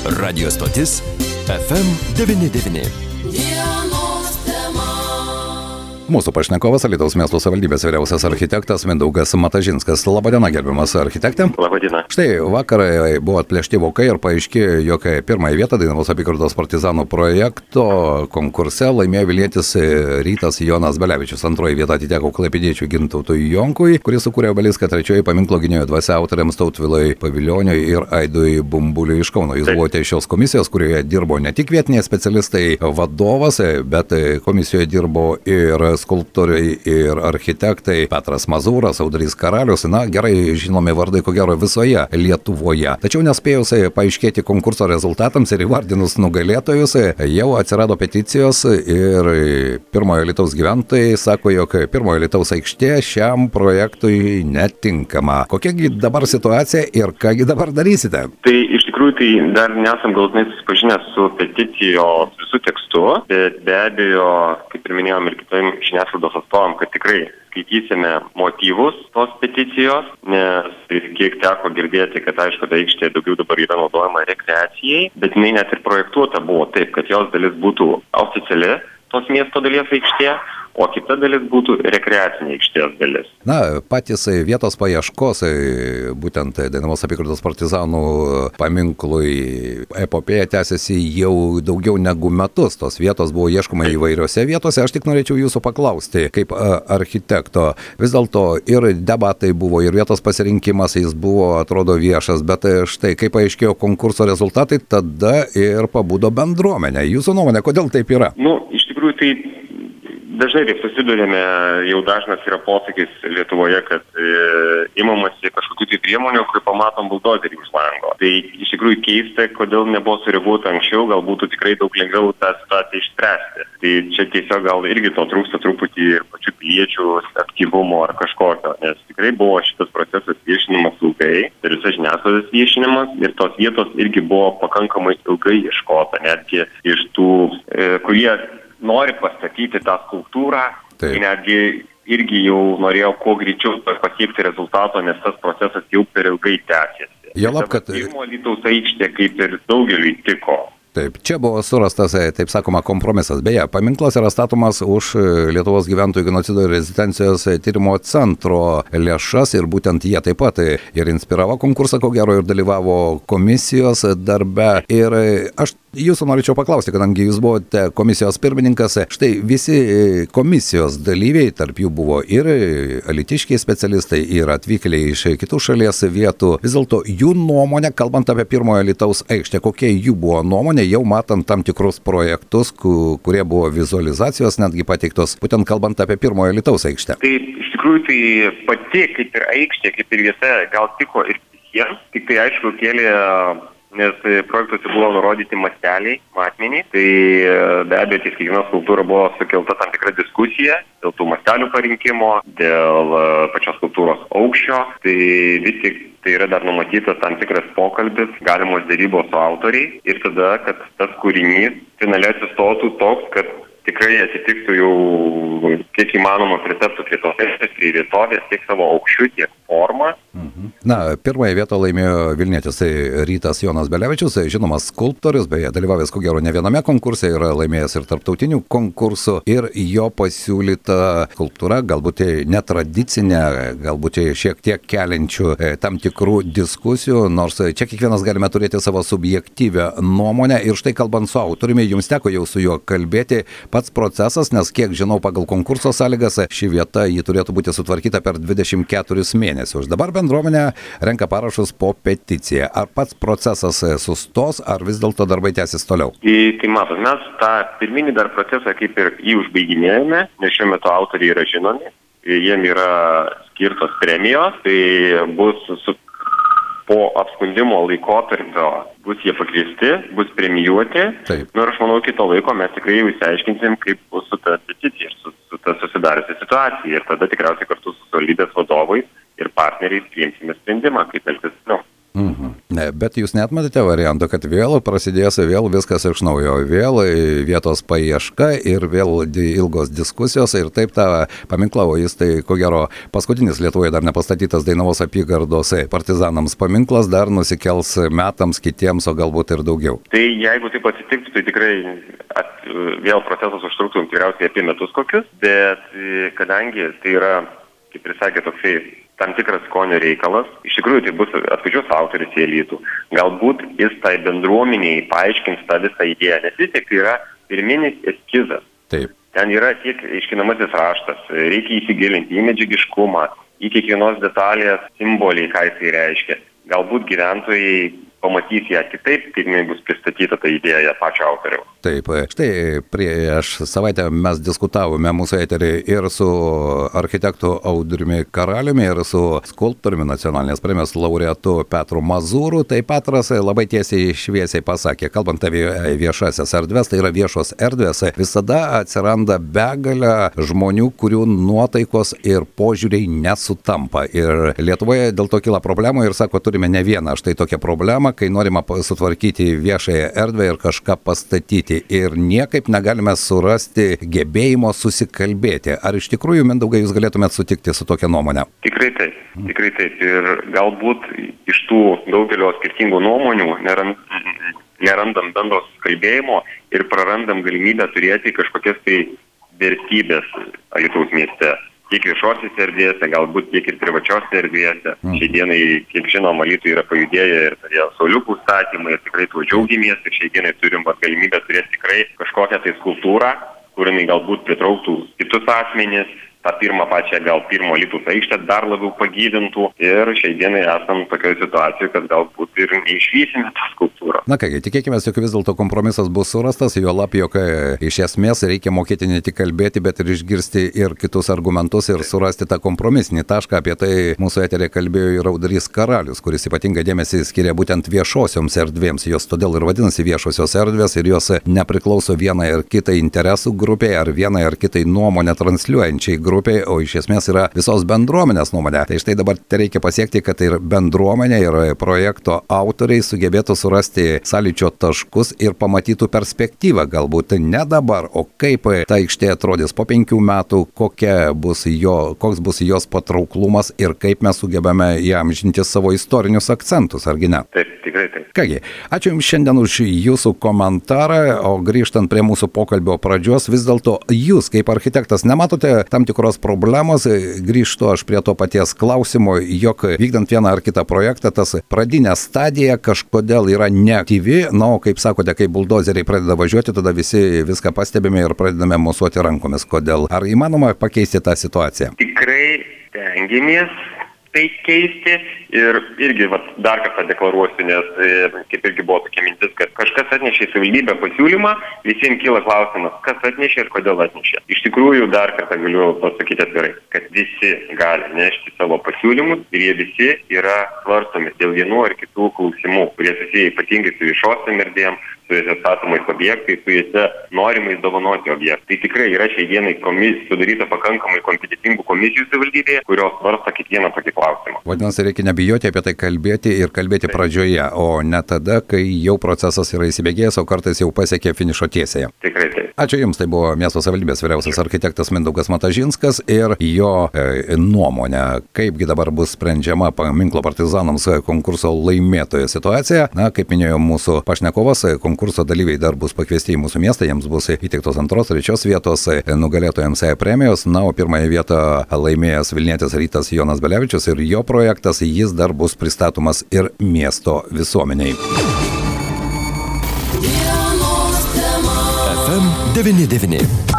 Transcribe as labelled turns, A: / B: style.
A: Radio stotis FM99.
B: Mūsų pašnekovas Alytaus miesto savivaldybės vyriausias architektas Mindaugas Matažinskas. Labadiena, gerbiamas architektė.
C: Labadiena.
B: Štai vakar buvo atplėšti vokai ir paaiškėjo, jog pirmąją vietą Dainavos apygardos partizanų projekto konkurse laimėjo vilnietis Rytas Jonas Belevičius. Antroji vieta atiteko klaipėdiečiui Gintautui Jonkui, kuris sukūrė obeliską. Trečioji paminklo gynėjo dvasia autoriams Tautvilui Pavilioniui ir Aidui Bumbuliui iš Kauno. Jūs buvote šios komisijos, kurioje dirbo ne tik vietiniai specialistai vadovas, bet komisijoje dirbo ir skulptoriai ir architektai Petras Mazūras, Audrys Karalius, gerai žinomi vardai ko gero visoje Lietuvoje. Tačiau nespėjus paaiškėti konkurso rezultatams ir įvardinus nugalėtojus, jau atsirado peticijos ir pirmojo Alytaus gyventojai sako, jog pirmojo Alytaus aikštė šiam projektui netinkama. Kokiagi dabar situacija ir kągi dabar darysite?
C: Tai iš tikrųjų tai dar nesam galutinai susipažinę su peticijos visų tekstu, bet be abejo, kaip ir minėjom ir kitom žiniasklaidos atstovam, kad tikrai skaitysime motyvus tos peticijos, nes kiek teko girdėti, kad aišku, ta aikštė daugiau dabar yra naudojama rekreacijai, bet jinai net ir projektuota buvo taip, kad jos dalis būtų oficiali tos miesto dalies aikštė, o kita dalis būtų rekreacinė aikštės dalis.
B: Patys vietos paieškos, būtent Dainavos apygardos partizanų paminklui epopėja tęsiasi jau daugiau negu metus. Tos vietos buvo ieškoma įvairiose vietose. Aš tik norėčiau jūsų paklausti, kaip architekto. Vis dėlto ir debatai buvo, ir vietos pasirinkimas, jis buvo, atrodo, viešas, bet štai, kaip paaiškėjo konkurso rezultatai, tada ir pabudo bendruomenė. Jūsų nuomonė, kodėl taip yra?
C: Iš tikrųjų, tai dažnai taip susidurėme, jau dažnas yra posakis Lietuvoje, kad imamasi kažkokių tai priemonių, kai pamatom buldozerį už lango. Tai iš tikrųjų keista, kodėl nebuvo sureaguota anksčiau, gal būtų tikrai daug lengviau tą situaciją išspręsti. Tai čia tiesiog gal irgi to trūksta truputį ir pačių piliečių aktyvumo ar kažkokio, nes tikrai buvo šitas procesas viešinimas ilgai, ir visas žiniasklaidos viešinimas, ir tos vietos irgi buvo pakankamai ilgai ieškota, netgi iš tų, kurie nori pastatyti tą skulptūrą, tai netgi irgi jau norėjo kuo greičiau pasiekti rezultato, nes tas procesas jau per ilgai tęsiasi.
B: Juolab, kad
C: pirmo Alytaus aikštė kaip ir daugeliui tiko.
B: Taip, čia buvo surastas, taip sakoma, kompromisas. Beje, paminklas yra statomas už Lietuvos gyventojų genocido ir rezistencijos tyrimo centro lėšas ir būtent jie taip pat ir inspiravo konkursą, ko gero, ir dalyvavo komisijos darbe. Ir aš jūsų norėčiau paklausti, kadangi jūs buvote komisijos pirmininkas, štai visi komisijos dalyviai, tarp jų buvo ir alytiškiai specialistai, ir atvykėliai iš kitų šalies vietų. Vis dėlto jų nuomonė, kalbant apie pirmojo Alytaus aikštę, kokia jų buvo nuomonė, jau matant tam tikrus projektus, kurie buvo vizualizacijos netgi pateiktos, būtent kalbant apie pirmojo Alytaus aikštę.
C: Tai iš tikrųjų tai pati kaip ir aikštė, kaip ir vieta gal tiko ir visiems, tik tai aišku kėlė, nes projektuose buvo nurodyti masteliai, matmeniai, tai be abejo, ties kiekviena skulptūra buvo sukelta tam tikra diskusija dėl tų mastelių parinkimo, dėl pačios skulptūros aukščio, tai vis tik tai yra dar numatytas tam tikras pokalbis, galimos dėrybos su autoriai ir tada, kad tas kūrinys finale atsistotų toks, kad tikrai atitiktų jau kiek įmanoma pritaptų prie tos prie vietovės, tiek savo aukščiu, tiek formą.
B: Pirmąją vietą laimėjo vilnietis Rytas Jonas Belevičius, žinomas skulptorius, beje, dalyvavęs ko gero ne viename konkurse, yra laimėjęs ir tarptautinių konkursų, ir jo pasiūlyta skulptūra, galbūt netradicinė, galbūt šiek tiek keliančių tam tikrų diskusijų, nors čia kiekvienas galime turėti savo subjektyvę nuomonę. Ir štai kalbant su autoriumi, jums teko jau su juo kalbėti, pats procesas, nes kiek žinau pagal konkurso sąlygas, ši vieta ji turėtų būti sutvarkyta per 24 mėnesius. Dabar bendruomenė renka parašus po peticiją. Ar pats procesas sustos, ar vis dėlto darbai tęsis toliau?
C: Tai matot, mes tą pirminį dar procesą kaip ir jį užbaiginėjame, nes šiuo metu autoriai yra žinomi, jiem yra skirtos premijos, tai bus po apskundimo laikotarpio bus jie pakviesti, bus premijuoti.
B: Taip.
C: Ir aš manau, kito laiko mes tikrai jau išsiaiškinsim, kaip bus su ta peticija ir su ta susidariusi situacija. Ir tada tikriausiai kartu su savivaldybės vadovais ir partneriais priimsime sprendimą, kaip elgtis toliau.
B: Bet jūs neatmatėte varianto, kad vėl prasidės vėl viskas iš naujo, vėl vietos paieška ir vėl ilgos diskusijos ir taip tą paminklą, o jis tai ko gero paskutinis Lietuvoje dar nepastatytas Dainavos apygardos partizanams paminklas dar nusikels metams kitiems, o galbūt ir daugiau.
C: Tai jeigu taip atsitiktų, tai tikrai vėl procesas užtruktų tikriausiai apie metus kokius, bet kadangi tai yra, kaip ir sakė, toksai tam tikras skonio reikalas, iš tikrųjų tai bus atvažiuos autorius į Alytų. Galbūt jis tai bendruomeniai paaiškins tą visą idėją, nes vis tik tai yra pirminis eskizas.
B: Taip.
C: Ten yra tiek aiškinamasis raštas, reikia įsigilinti į medžiagiškumą, į kiekvienos detalės simbolį, ką jisai reiškia. Galbūt gyventojai pamatys ją kitaip, kaip jinai bus pristatyta ta idėja pačio autoriaus.
B: Taip, štai prieš savaitę mes diskutavome mūsų eterį ir su architektu Audriumi Karaliumi, ir su skulptoriumi nacionalinės premijos laureatu Petru Mazūru. Tai Petras labai tiesiai šviesiai pasakė, kalbant apie viešasias erdves, tai yra viešos erdvės, visada atsiranda begalė žmonių, kurių nuotaikos ir požiūriai nesutampa. Ir Lietuvoje dėl to kyla problemų ir sako, turime ne vieną štai tokią problemą, kai norima sutvarkyti viešąją erdvę ir kažką pastatyti. Ir niekaip negalime surasti gebėjimo susikalbėti. Ar iš tikrųjų, Mindaugai, jūs galėtumėt sutikti su tokia nuomonė?
C: Tikrai taip. Ir galbūt iš tų daugelio skirtingų nuomonių nerandam bendro kalbėjimo ir prarandam galimybę turėti kažkokias tai vertybės Alytaus mieste. Tiek viešosiose erdvėse, galbūt tiek ir privačiose erdvėse. Šiai dienai, kaip žinom, Alytui yra pajudėję ir turėjo sauliukų statymai ir tikrai tuo džiaugiamės. Ir šiai dienai turim galimybę turėti tikrai kažkokią tai skulptūrą, kur jinai galbūt pritrauktų kitus asmenis, tą pirmo Alytaus aikštę dar labiau pagyvintų. Ir šiai dienai esam tokioje situacijoje, kad galbūt ir neišvysime tą skulptūrą.
B: Na kągi, tikėkime, jog vis dėlto kompromisas bus surastas, jo lab, jog iš esmės reikia mokėti ne tik kalbėti, bet ir išgirsti ir kitus argumentus ir surasti tą kompromisinį tašką. Apie tai mūsų eterė kalbėjo ir Audrys Karalius, kuris ypatingą dėmesį skiria būtent viešosioms erdvėms. Jos todėl ir vadinasi viešosios erdvės ir jos nepriklauso vienai ar kitai interesų grupiai ar vienai ar kitai nuomonę transliuojančiai grupiai, o iš esmės yra visos bendruomenės nuomonė. Tai štai dabar reikia pasiekti, kad ir bendruomenė, ir projekto autoriai sugebėtų surasti sąlyčio taškus ir pamatytų perspektyvą, galbūt ne dabar, o kaip ta aikštė atrodys po 5 metų, koks bus jos patrauklumas ir kaip mes sugebame įamžinti savo istorinius akcentus, argi ne?
C: Taip, tikrai taip.
B: Kągi, ačiū Jums šiandien už Jūsų komentarą, o grįžtant prie mūsų pokalbio pradžios, vis dėlto Jūs kaip architektas nematote tam tikros problemos, grįžtu aš prie to paties klausimo, jog vykdant vieną ar kitą projektą, tas pradinė stadija kažkodėl yra neaktyvi, na, o kaip sakote, kai buldozeriai pradeda važiuoti, tada visi viską pastebime ir pradedame mosuoti rankomis. Kodėl? Ar įmanoma pakeisti tą situaciją?
C: Tikrai stengiamės tai keisti ir irgi dar kartą deklaruosiu, nes kaip irgi buvo tokia mintis, kad kažkas atnešė į savivaldybę pasiūlymą, visiems kyla klausimas, kas atnešė ir kodėl atnešė. Iš tikrųjų, dar kartą galiu pasakyti atvirai, kad visi gali nešti savo pasiūlymus ir jie visi yra svarstomi dėl vienų ar kitų klausimų, kurie susiję ypatingai su viešosiom erdvėm, su jose statomais objektais, su jose norimais dovanoti objektai. Tai tikrai yra šiai dienai sudaryta pakankamai kompetentingų komisijų savivaldybėje, kurios svarsto kiekvieną tokį klausimą.
B: Vadinasi, reikia nebijoti apie tai kalbėti ir kalbėti pradžioje, o ne tada, kai jau procesas yra įsibėgėjęs, o kartais jau pasiekė finišo tiesėje.
C: Tikrai taip.
B: Ačiū Jums, tai buvo miesto savivaldybės vyriausias architektas Mindaugas Matažinskas ir jo nuomonė, kaipgi dabar bus sprendžiama paminklo partizanams konkurso laimėtojo situacija. Na, kaip minėjo mūsų pašnekovas, konkurso dalyviai dar bus pakviesti į mūsų miestą, jiems bus įteiktos 2, 3 vietos nugalėtojams premijos, na, o 1 vietą laimėjęs vilnietis Rytas Jonas Belevičius ir jo projektas, jis dar bus pristatomas ir miesto visuomeniai.
A: FM 99.